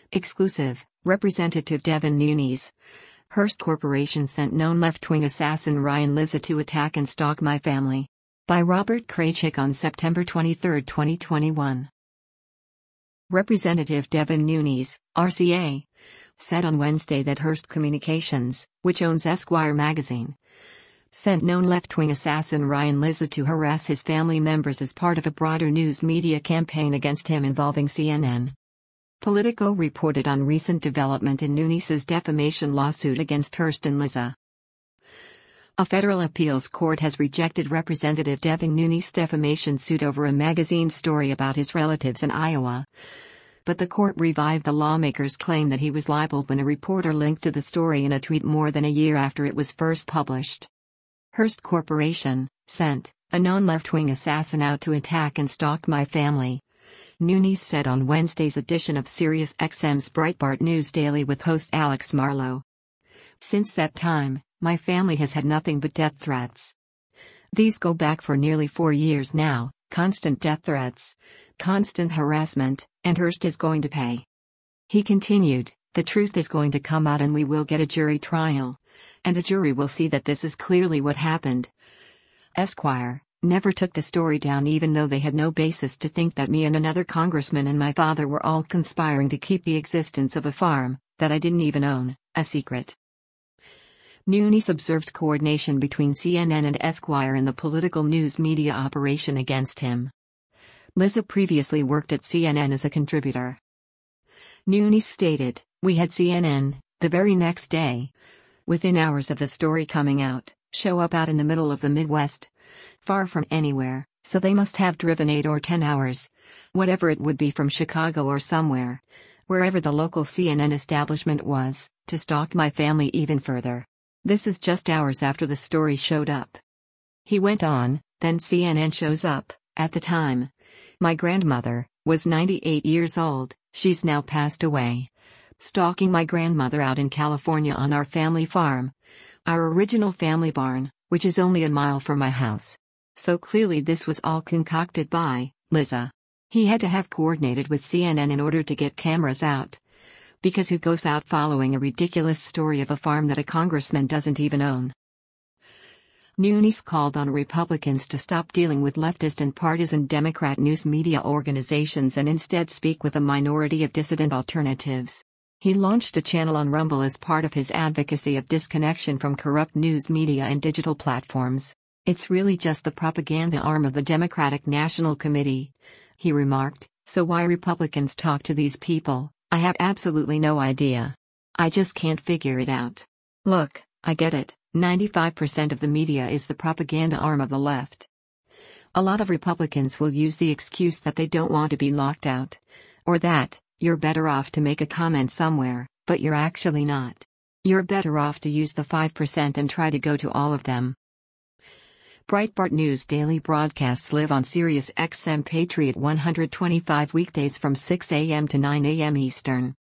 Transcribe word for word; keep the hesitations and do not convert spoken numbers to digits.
Exclusive, Representative Devin Nunes. Hearst Corporation sent known left-wing assassin Ryan Lizza to attack and stalk my family. By Robert Kraychik on September twenty-third, twenty twenty-one. Representative Devin Nunes, R C A, said on Wednesday that Hearst Communications, which owns Esquire magazine, sent known left-wing assassin Ryan Lizza to harass his family members as part of a broader news media campaign against him involving C N N. Politico reported on recent development in Nunes's defamation lawsuit against Hearst and Lizza. A federal appeals court has rejected Representative Devin Nunes' defamation suit over a magazine story about his relatives in Iowa. But the court revived the lawmaker's claim that he was libeled when a reporter linked to the story in a tweet more than a year after it was first published. Hearst Corporation sent a known left-wing assassin out to attack and stalk my family, Nunes said on Wednesday's edition of Sirius X M's Breitbart News Daily with host Alex Marlow. Since that time, my family has had nothing but death threats. These go back for nearly four years now, constant death threats, constant harassment, and Hearst is going to pay. He continued, the truth is going to come out and we will get a jury trial, and a jury will see that this is clearly what happened. Esquire never took the story down even though they had no basis to think that me and another congressman and my father were all conspiring to keep the existence of a farm, that I didn't even own, a secret. Nunes observed coordination between C N N and Esquire in the political news media operation against him. Lizza previously worked at C N N as a contributor. Nunes stated, we had C N N, the very next day, within hours of the story coming out, show up out in the middle of the Midwest, far from anywhere, so they must have driven eight or ten hours, whatever it would be from Chicago or somewhere, wherever the local C N N establishment was, to stalk my family even further. This is just hours after the story showed up. He went on, then C N N shows up. At the time, my grandmother was ninety-eight years old, she's now passed away. Stalking my grandmother out in California on our family farm, our original family barn, which is only a mile from my house. So clearly this was all concocted by Lizza. He had to have coordinated with C N N in order to get cameras out. Because who goes out following a ridiculous story of a farm that a congressman doesn't even own? Nunes called on Republicans to stop dealing with leftist and partisan Democrat news media organizations and instead speak with a minority of dissident alternatives. He launched a channel on Rumble as part of his advocacy of disconnection from corrupt news media and digital platforms. It's really just the propaganda arm of the Democratic National Committee, he remarked, so why Republicans talk to these people, I have absolutely no idea. I just can't figure it out. Look, I get it, ninety-five percent of the media is the propaganda arm of the left. A lot of Republicans will use the excuse that they don't want to be locked out, or that you're better off to make a comment somewhere, but you're actually not. You're better off to use the five percent and try to go to all of them. Breitbart News Daily broadcasts live on Sirius X M Patriot one twenty-five weekdays from six a m to nine a m Eastern.